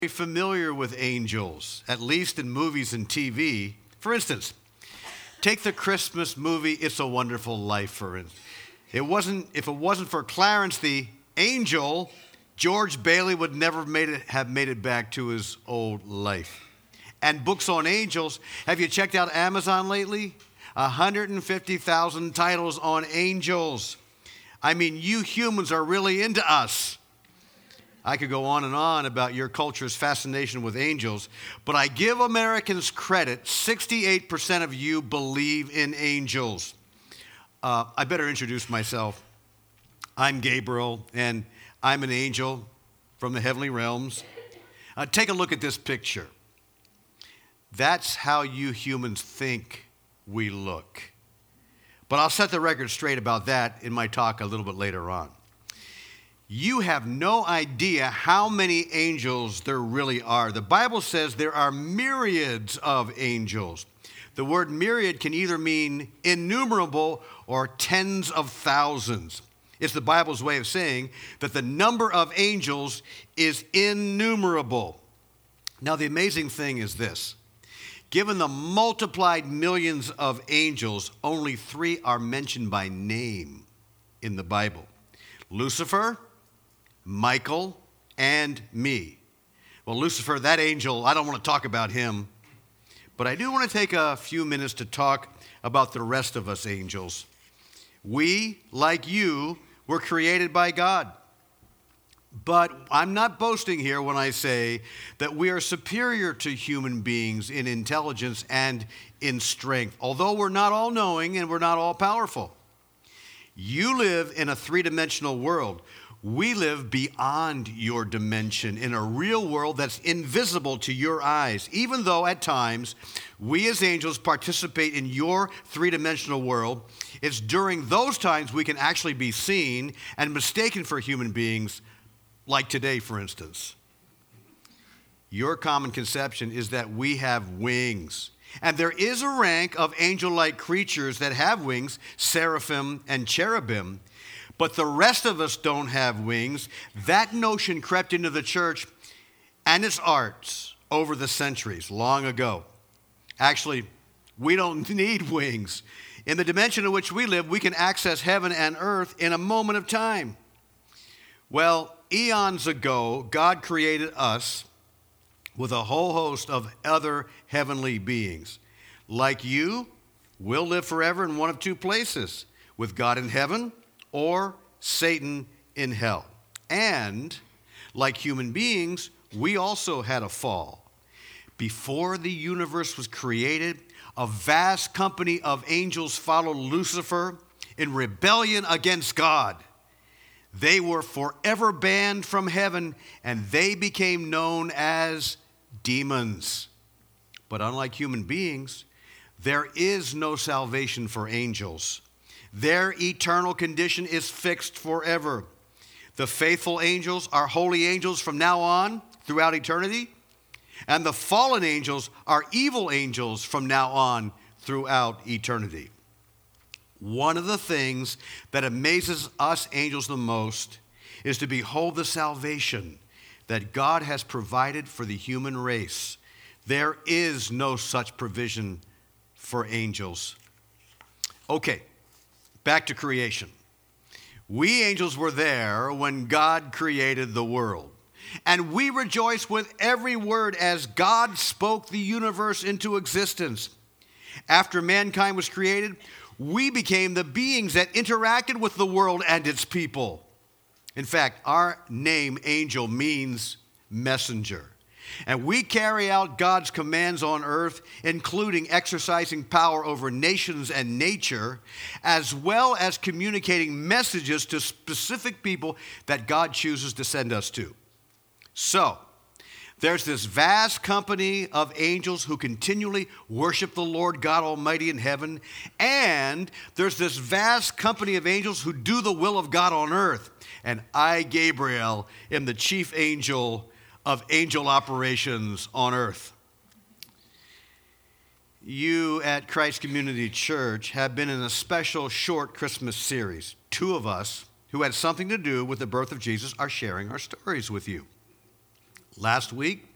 Familiar with angels, at least in movies and TV. For instance, take the Christmas movie It's a Wonderful Life, for instance. If it wasn't for Clarence the angel, George Bailey would never have made it back to his old life. And books on angels, have you checked out Amazon lately? 150,000 titles on angels. I mean, you humans are really into us. I could go on and on about your culture's fascination with angels, but I give Americans credit. 68% of you believe in angels. I better introduce myself. I'm Gabriel, and I'm an angel from the heavenly realms. Take a look at this picture. That's how you humans think we look. But I'll set the record straight about that in my talk a little bit later on. You have no idea how many angels there really are. The Bible says there are myriads of angels. The word myriad can either mean innumerable or tens of thousands. It's the Bible's way of saying that the number of angels is innumerable. Now, the amazing thing is this. Given the multiplied millions of angels, only 3 are mentioned by name in the Bible. Lucifer, Michael, and me. Well, Lucifer, that angel, I don't want to talk about him, but I do want to take a few minutes to talk about the rest of us angels. We, like you, were created by God. But I'm not boasting here when I say that we are superior to human beings in intelligence and in strength, although we're not all knowing and we're not all powerful. You live in a 3-dimensional world. We live beyond your dimension in a real world that's invisible to your eyes, even though at times we as angels participate in your 3-dimensional world. It's during those times we can actually be seen and mistaken for human beings, like today, for instance. Your common conception is that we have wings. And there is a rank of angel-like creatures that have wings, seraphim and cherubim. But the rest of us don't have wings. That notion crept into the church and its arts over the centuries, long ago. Actually, we don't need wings. In the dimension in which we live, we can access heaven and earth in a moment of time. Well, eons ago, God created us with a whole host of other heavenly beings. Like you, we'll live forever in one of 2 places, with God in heaven or Satan in hell. And like human beings, we also had a fall. Before the universe was created, a vast company of angels followed Lucifer in rebellion against God. They were forever banned from heaven, and they became known as demons. But unlike human beings, there is no salvation for angels. Their eternal condition is fixed forever. The faithful angels are holy angels from now on throughout eternity, and the fallen angels are evil angels from now on throughout eternity. One of the things that amazes us angels the most is to behold the salvation that God has provided for the human race. There is no such provision for angels. Okay. Back to creation. We angels were there when God created the world. And we rejoice with every word as God spoke the universe into existence. After mankind was created, we became the beings that interacted with the world and its people. In fact, our name, angel, means messenger. And we carry out God's commands on earth, including exercising power over nations and nature, as well as communicating messages to specific people that God chooses to send us to. So, there's this vast company of angels who continually worship the Lord God Almighty in heaven, and there's this vast company of angels who do the will of God on earth. And I, Gabriel, am the chief angel of angel operations on earth. You at Christ Community Church have been in a special short Christmas series. 2 of us who had something to do with the birth of Jesus are sharing our stories with you. Last week,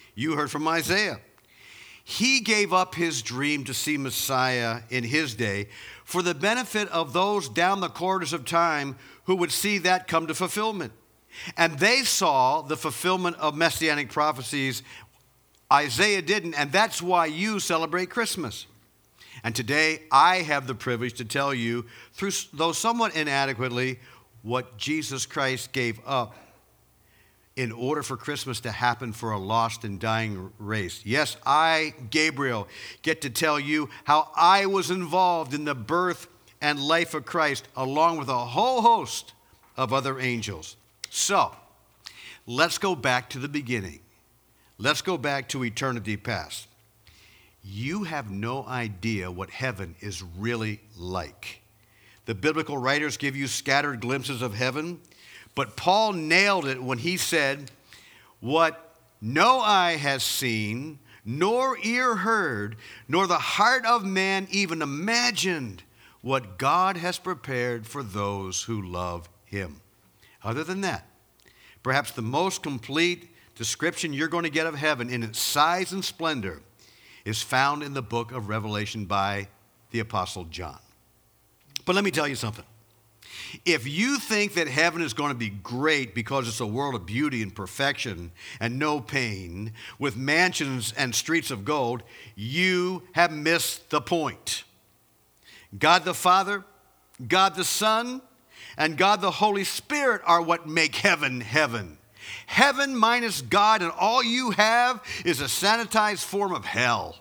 You heard from Isaiah. He gave up his dream to see Messiah in his day for the benefit of those down the corridors of time who would see that come to fulfillment. And they saw the fulfillment of messianic prophecies. Isaiah didn't, and that's why you celebrate Christmas. And today, I have the privilege to tell you, though somewhat inadequately, what Jesus Christ gave up in order for Christmas to happen for a lost and dying race. Yes, I, Gabriel, get to tell you how I was involved in the birth and life of Christ, along with a whole host of other angels. So, let's go back to the beginning. Let's go back to eternity past. You have no idea what heaven is really like. The biblical writers give you scattered glimpses of heaven, but Paul nailed it when he said, "What no eye has seen, nor ear heard, nor the heart of man even imagined, what God has prepared for those who love him." Other than that, perhaps the most complete description you're going to get of heaven in its size and splendor is found in the book of Revelation by the Apostle John. But let me tell you something. If you think that heaven is going to be great because it's a world of beauty and perfection and no pain, with mansions and streets of gold, you have missed the point. God the Father, God the Son, and God the Holy Spirit are what make heaven heaven. Heaven minus God and all you have is a sanitized form of hell.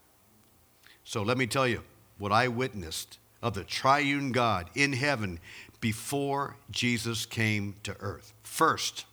So let me tell you what I witnessed of the triune God in heaven before Jesus came to earth. First,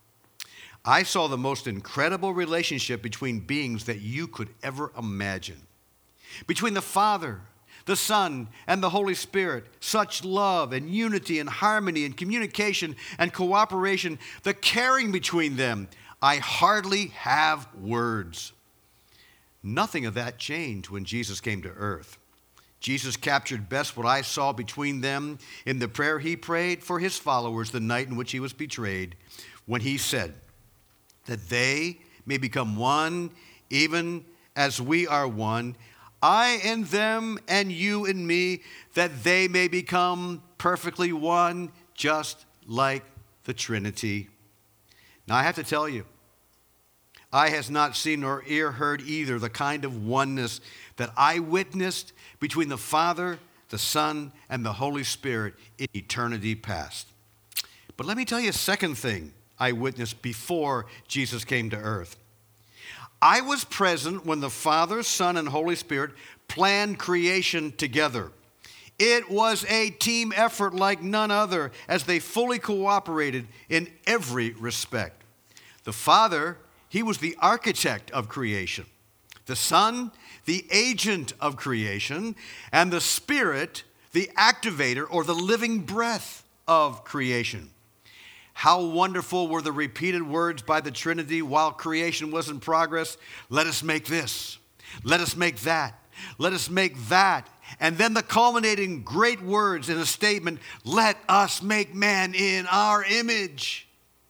I saw the most incredible relationship between beings that you could ever imagine. Between the Father, the Son, and the Holy Spirit, such love and unity and harmony and communication and cooperation, the caring between them, I hardly have words. Nothing of that changed when Jesus came to earth. Jesus captured best what I saw between them in the prayer he prayed for his followers the night in which he was betrayed, when he said that they may become one, even as we are one, I in them and you in me, that they may become perfectly one, just like the Trinity. Now I have to tell you, eye has not seen nor ear heard either the kind of oneness that I witnessed between the Father, the Son, and the Holy Spirit in eternity past. But let me tell you a second thing I witnessed before Jesus came to earth. I was present when the Father, Son, and Holy Spirit planned creation together. It was a team effort like none other, as they fully cooperated in every respect. The Father, he was the architect of creation. The Son, the agent of creation. And the Spirit, the activator or the living breath of creation. How wonderful were the repeated words by the Trinity while creation was in progress. Let us make this. Let us make that. Let us make that. And then the culminating great words in a statement, let us make man in our image.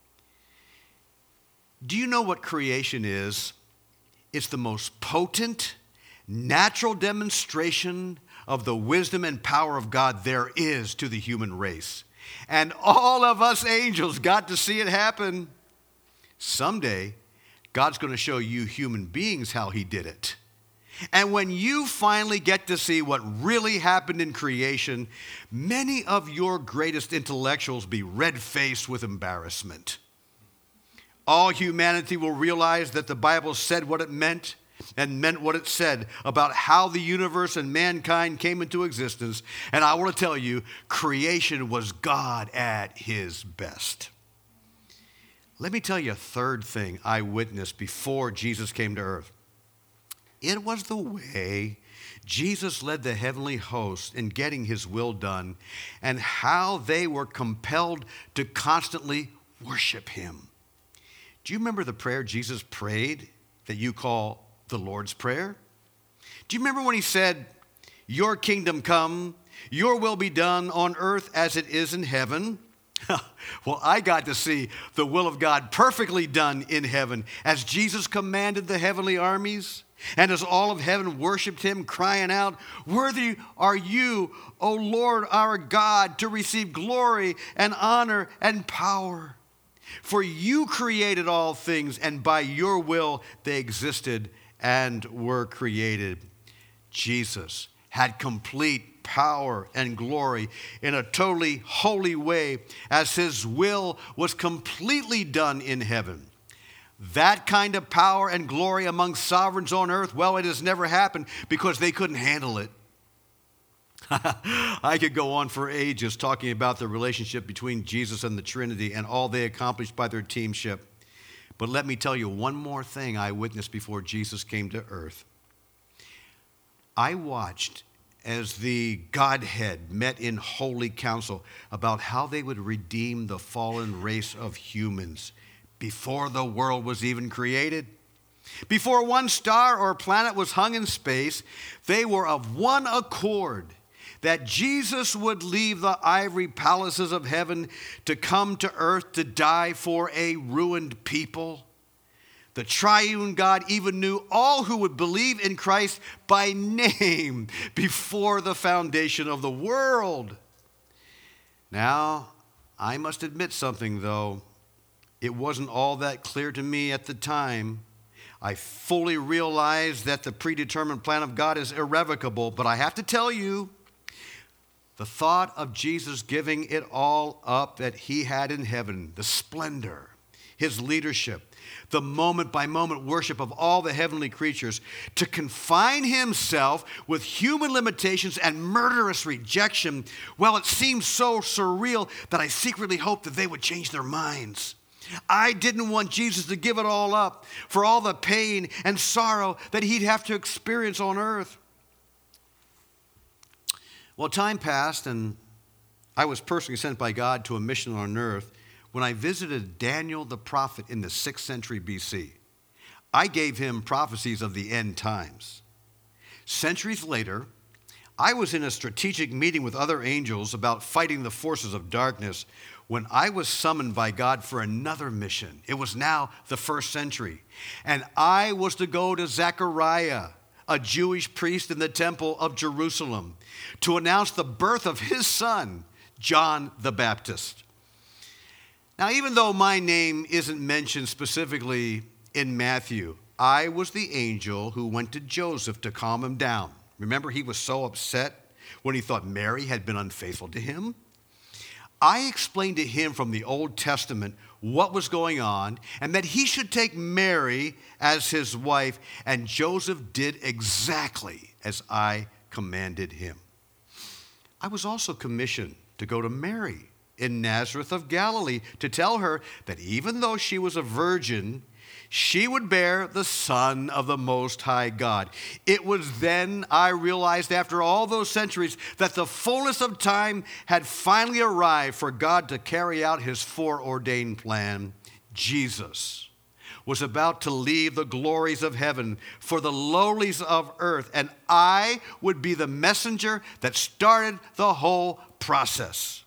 Do you know what creation is? It's the most potent, natural demonstration of the wisdom and power of God there is to the human race. And all of us angels got to see it happen. Someday, God's going to show you human beings how he did it. And when you finally get to see what really happened in creation, many of your greatest intellectuals will be red-faced with embarrassment. All humanity will realize that the Bible said what it meant and meant what it said about how the universe and mankind came into existence. And I want to tell you, creation was God at his best. Let me tell you a third thing I witnessed before Jesus came to earth. It was the way Jesus led the heavenly host in getting his will done and how they were compelled to constantly worship him. Do you remember the prayer Jesus prayed that you call the Lord's Prayer? Do you remember when he said, your kingdom come, your will be done on earth as it is in heaven? Well, I got to see the will of God perfectly done in heaven as Jesus commanded the heavenly armies and as all of heaven worshiped him, crying out, "Worthy are you, O Lord our God, to receive glory and honor and power. For you created all things, and by your will they existed and were created." Jesus had complete power and glory in a totally holy way as his will was completely done in heaven. That kind of power and glory among sovereigns on earth, well, it has never happened because they couldn't handle it. I could go on for ages talking about the relationship between Jesus and the Trinity and all they accomplished by their teamship. But let me tell you one more thing I witnessed before Jesus came to earth. I watched as the Godhead met in holy council about how they would redeem the fallen race of humans before the world was even created. Before one star or planet was hung in space, they were of one accord that Jesus would leave the ivory palaces of heaven to come to earth to die for a ruined people. The triune God even knew all who would believe in Christ by name before the foundation of the world. Now, I must admit something, though. It wasn't all that clear to me at the time. I fully realized that the predetermined plan of God is irrevocable, but I have to tell you, the thought of Jesus giving it all up that he had in heaven, the splendor, his leadership, the moment-by-moment worship of all the heavenly creatures, to confine himself with human limitations and murderous rejection, well, it seemed so surreal that I secretly hoped that they would change their minds. I didn't want Jesus to give it all up for all the pain and sorrow that he'd have to experience on earth. Well, time passed, and I was personally sent by God to a mission on earth when I visited Daniel the prophet in the 6th century BC. I gave him prophecies of the end times. Centuries later, I was in a strategic meeting with other angels about fighting the forces of darkness when I was summoned by God for another mission. It was now the 1st century, and I was to go to Zechariah, a Jewish priest in the temple of Jerusalem, to announce the birth of his son, John the Baptist. Now, even though my name isn't mentioned specifically in Matthew, I was the angel who went to Joseph to calm him down. Remember, he was so upset when he thought Mary had been unfaithful to him? I explained to him from the Old Testament what was going on and that he should take Mary as his wife, and Joseph did exactly as I commanded him. I was also commissioned to go to Mary in Nazareth of Galilee to tell her that even though she was a virgin, she would bear the Son of the Most High God. It was then I realized, after all those centuries, that the fullness of time had finally arrived for God to carry out his foreordained plan. Jesus was about to leave the glories of heaven for the lowlies of earth, and I would be the messenger that started the whole process.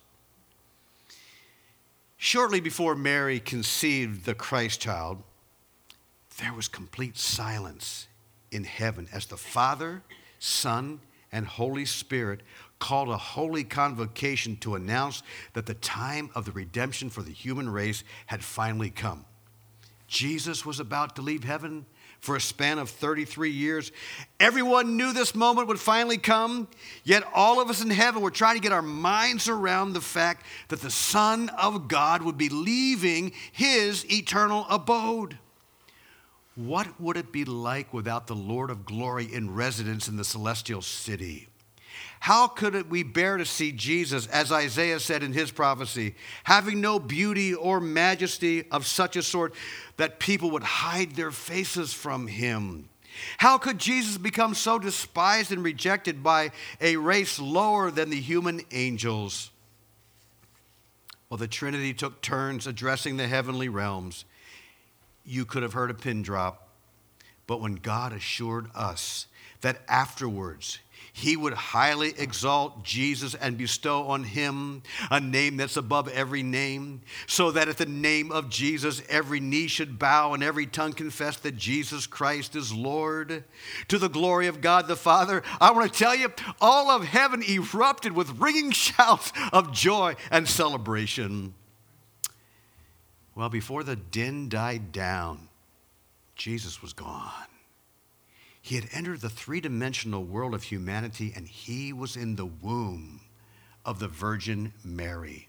Shortly before Mary conceived the Christ child, there was complete silence in heaven as the Father, Son, and Holy Spirit called a holy convocation to announce that the time of the redemption for the human race had finally come. Jesus was about to leave heaven for a span of 33 years. Everyone knew this moment would finally come, yet all of us in heaven were trying to get our minds around the fact that the Son of God would be leaving his eternal abode. What would it be like without the Lord of glory in residence in the celestial city? How could we bear to see Jesus, as Isaiah said in his prophecy, having no beauty or majesty of such a sort that people would hide their faces from him? How could Jesus become so despised and rejected by a race lower than the human angels? Well, the Trinity took turns addressing the heavenly realms. You could have heard a pin drop. But when God assured us that afterwards he would highly exalt Jesus and bestow on him a name that's above every name, so that at the name of Jesus every knee should bow and every tongue confess that Jesus Christ is Lord, to the glory of God the Father, I want to tell you, all of heaven erupted with ringing shouts of joy and celebration. Well, before the din died down, Jesus was gone. He had entered the three-dimensional world of humanity, and he was in the womb of the Virgin Mary.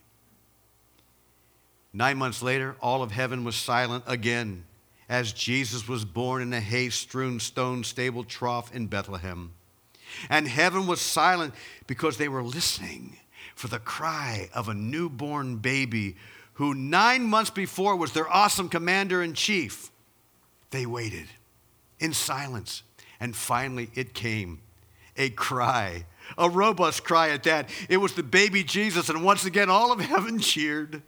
9 months later, all of heaven was silent again as Jesus was born in a hay-strewn stone stable trough in Bethlehem. And heaven was silent because they were listening for the cry of a newborn baby who 9 months before was their awesome commander-in-chief. They waited in silence. And finally it came, a cry, a robust cry at that. It was the baby Jesus, and once again all of heaven cheered.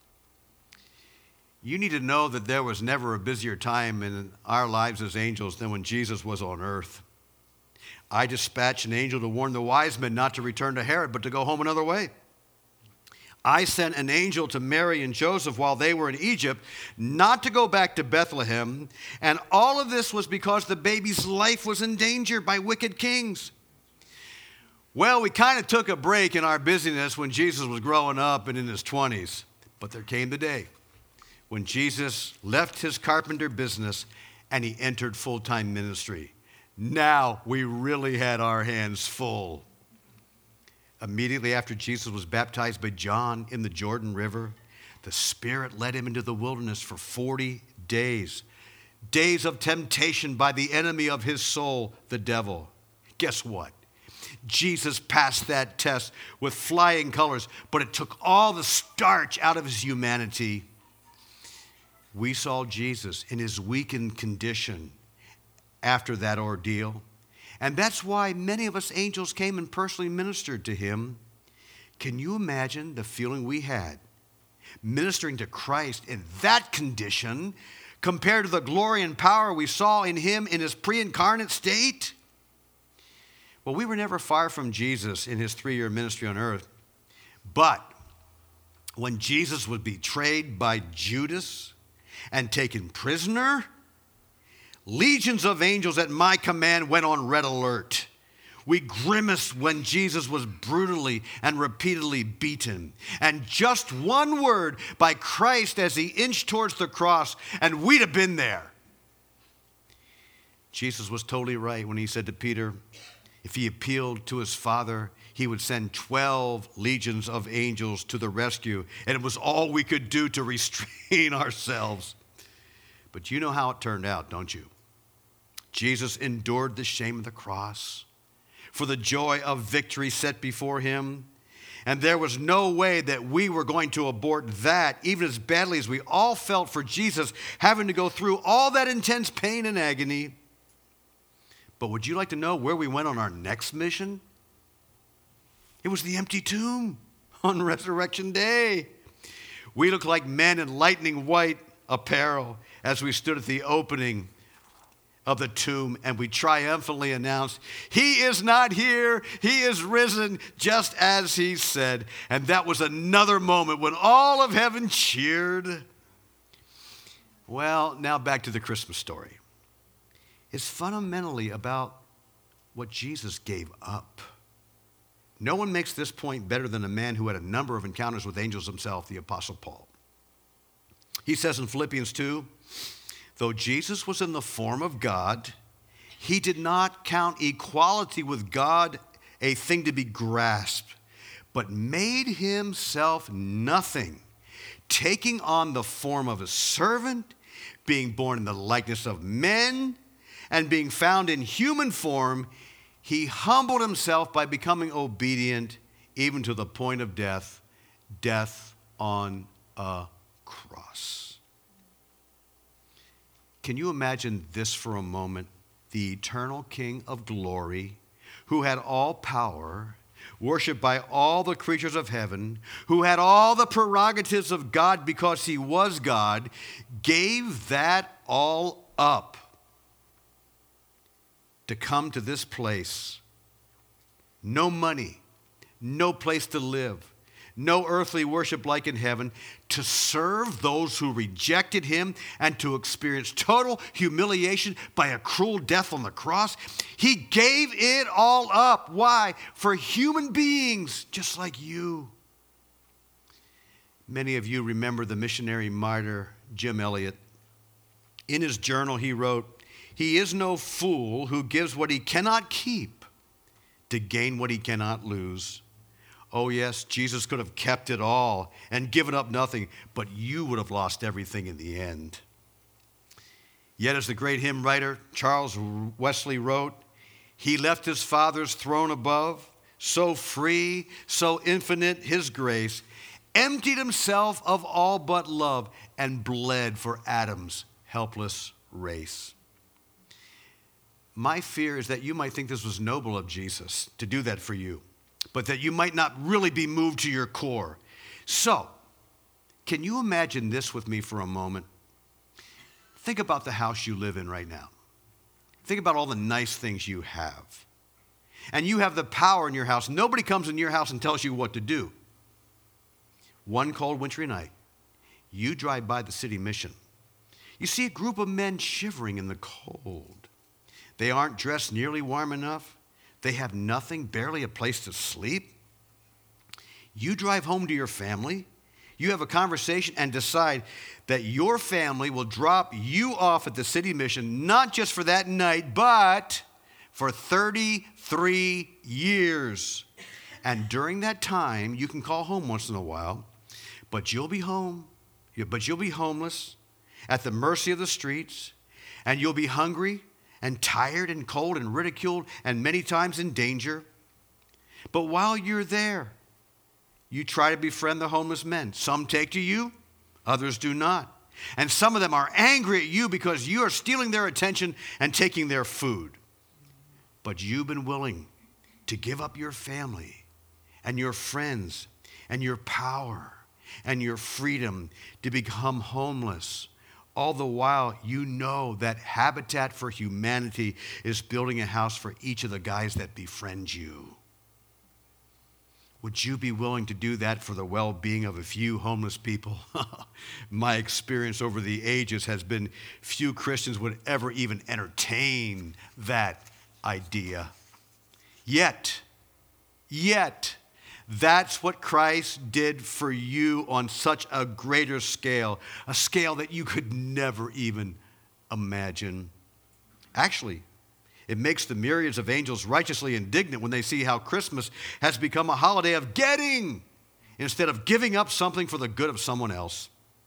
You need to know that there was never a busier time in our lives as angels than when Jesus was on earth. I dispatched an angel to warn the wise men not to return to Herod, but to go home another way. I sent an angel to Mary and Joseph while they were in Egypt, not to go back to Bethlehem. And all of this was because the baby's life was in danger by wicked kings. Well, we kind of took a break in our busyness when Jesus was growing up and in his 20s. But there came the day when Jesus left his carpenter business and he entered full-time ministry. Now we really had our hands full. Immediately after Jesus was baptized by John in the Jordan River, the Spirit led him into the wilderness for 40 days. Days of temptation by the enemy of his soul, the devil. Guess what? Jesus passed that test with flying colors, but it took all the starch out of his humanity. We saw Jesus in his weakened condition after that ordeal. And that's why many of us angels came and personally ministered to him. Can you imagine the feeling we had ministering to Christ in that condition compared to the glory and power we saw in him in his pre-incarnate state? Well, we were never far from Jesus in his 3-year ministry on earth. But when Jesus was betrayed by Judas and taken prisoner, legions of angels at my command went on red alert. We grimaced when Jesus was brutally and repeatedly beaten. And just one word by Christ as he inched towards the cross, and we'd have been there. Jesus was totally right when he said to Peter, if he appealed to his Father, he would send 12 legions of angels to the rescue. And it was all we could do to restrain ourselves. But you know how it turned out, don't you? Jesus endured the shame of the cross for the joy of victory set before him. And there was no way that we were going to abort that, even as badly as we all felt for Jesus having to go through all that intense pain and agony. But would you like to know where we went on our next mission? It was the empty tomb on Resurrection Day. We looked like men in lightning white apparel as we stood at the opening of the tomb, and we triumphantly announced, he is not here, he is risen, just as he said. And that was another moment when all of heaven cheered. Well, now back to the Christmas story. It's fundamentally about what Jesus gave up. No one makes this point better than a man who had a number of encounters with angels himself, the Apostle Paul. He says in Philippians 2, though Jesus was in the form of God, he did not count equality with God a thing to be grasped, but made himself nothing, taking on the form of a servant, being born in the likeness of men, and being found in human form, he humbled himself by becoming obedient even to the point of death, death on a cross. Can you imagine this for a moment? The eternal King of glory, who had all power, worshiped by all the creatures of heaven, who had all the prerogatives of God because he was God, gave that all up to come to this place. No money, no place to live, no earthly worship like in heaven, to serve those who rejected him and to experience total humiliation by a cruel death on the cross. He gave it all up. Why? For human beings just like you. Many of you remember the missionary martyr Jim Elliot. In his journal, he wrote, "He is no fool who gives what he cannot keep to gain what he cannot lose." Oh yes, Jesus could have kept it all and given up nothing, but you would have lost everything in the end. Yet as the great hymn writer Charles Wesley wrote, he left his Father's throne above, so free, so infinite his grace, emptied himself of all but love, and bled for Adam's helpless race. My fear is that you might think this was noble of Jesus to do that for you, but that you might not really be moved to your core. So, can you imagine this with me for a moment? Think about the house you live in right now. Think about all the nice things you have. And you have the power in your house. Nobody comes in your house and tells you what to do. One cold wintry night, you drive by the city mission. You see a group of men shivering in the cold. They aren't dressed nearly warm enough. They have nothing, barely a place to sleep. You drive home to your family. You have a conversation and decide that your family will drop you off at the city mission, not just for that night, but for 33 years. And during that time, you can call home once in a while, but you'll be home. But you'll be homeless, at the mercy of the streets, and you'll be hungry and tired and cold and ridiculed and many times in danger. But while you're there, you try to befriend the homeless men. Some take to you, others do not. And some of them are angry at you because you are stealing their attention and taking their food. But you've been willing to give up your family and your friends and your power and your freedom to become homeless. All the while, you know that Habitat for Humanity is building a house for each of the guys that befriend you. Would you be willing to do that for the well-being of a few homeless people? My experience over the ages has been few Christians would ever even entertain that idea. Yet, that's what Christ did for you on such a greater scale, a scale that you could never even imagine. Actually, it makes the myriads of angels righteously indignant when they see how Christmas has become a holiday of getting instead of giving up something for the good of someone else.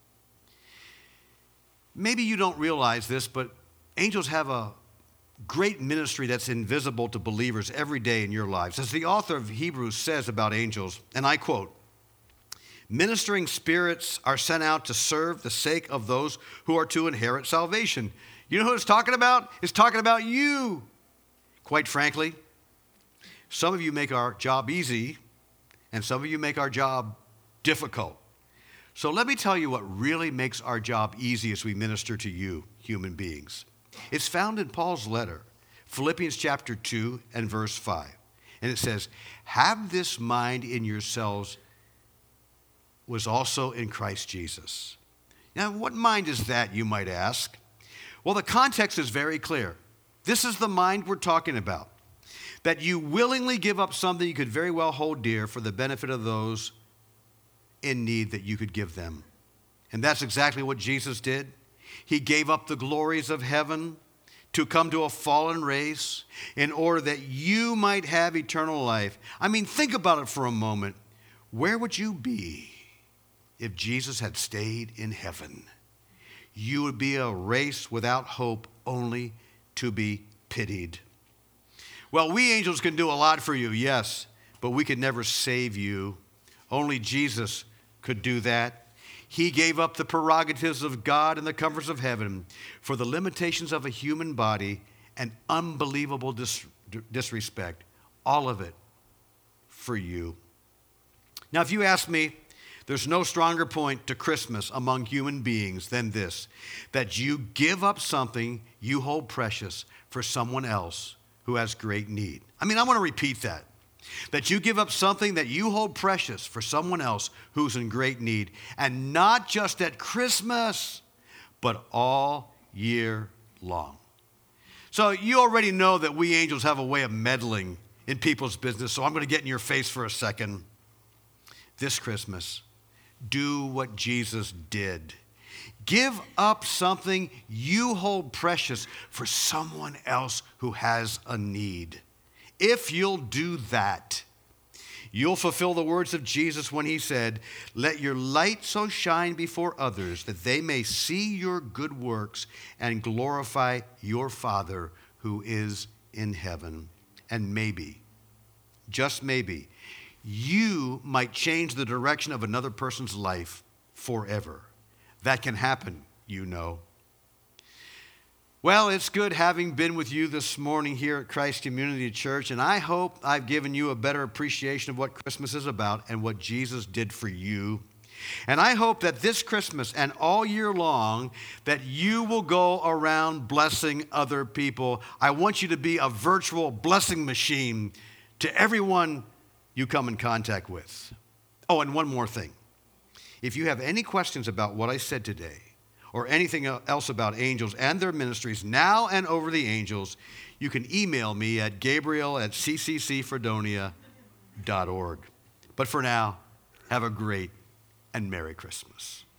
Maybe you don't realize this, but angels have a great ministry that's invisible to believers every day in your lives. As the author of Hebrews says about angels, and I quote, "Ministering spirits are sent out to serve the sake of those who are to inherit salvation." You know who it's talking about? It's talking about you. Quite frankly, some of you make our job easy, and some of you make our job difficult. So let me tell you what really makes our job easy as we minister to you, human beings. It's found in Paul's letter, Philippians chapter 2 and verse 5. And it says, "Have this mind in yourselves was also in Christ Jesus." Now, what mind is that, you might ask? Well, the context is very clear. This is the mind we're talking about. That you willingly give up something you could very well hold dear for the benefit of those in need that you could give them. And that's exactly what Jesus did. He gave up the glories of heaven to come to a fallen race in order that you might have eternal life. I mean, think about it for a moment. Where would you be if Jesus had stayed in heaven? You would be a race without hope, only to be pitied. Well, we angels can do a lot for you, yes, but we could never save you. Only Jesus could do that. He gave up the prerogatives of God and the comforts of heaven for the limitations of a human body and unbelievable disrespect. All of it for you. Now, if you ask me, there's no stronger point to Christmas among human beings than this, that you give up something you hold precious for someone else who has great need. I want to repeat that. That you give up something that you hold precious for someone else who's in great need. And not just at Christmas, but all year long. So you already know that we angels have a way of meddling in people's business, so I'm going to get in your face for a second. This Christmas, do what Jesus did. Give up something you hold precious for someone else who has a need. If you'll do that, you'll fulfill the words of Jesus when he said, "Let your light so shine before others that they may see your good works and glorify your Father who is in heaven." And maybe, just maybe, you might change the direction of another person's life forever. That can happen, you know. Well, it's good having been with you this morning here at Christ Community Church, and I hope I've given you a better appreciation of what Christmas is about and what Jesus did for you. And I hope that this Christmas and all year long that you will go around blessing other people. I want you to be a virtual blessing machine to everyone you come in contact with. Oh, and one more thing. If you have any questions about what I said today, or anything else about angels and their ministries now and over the angels, you can email me at gabriel@cccfredonia.org. But for now, have a great and Merry Christmas.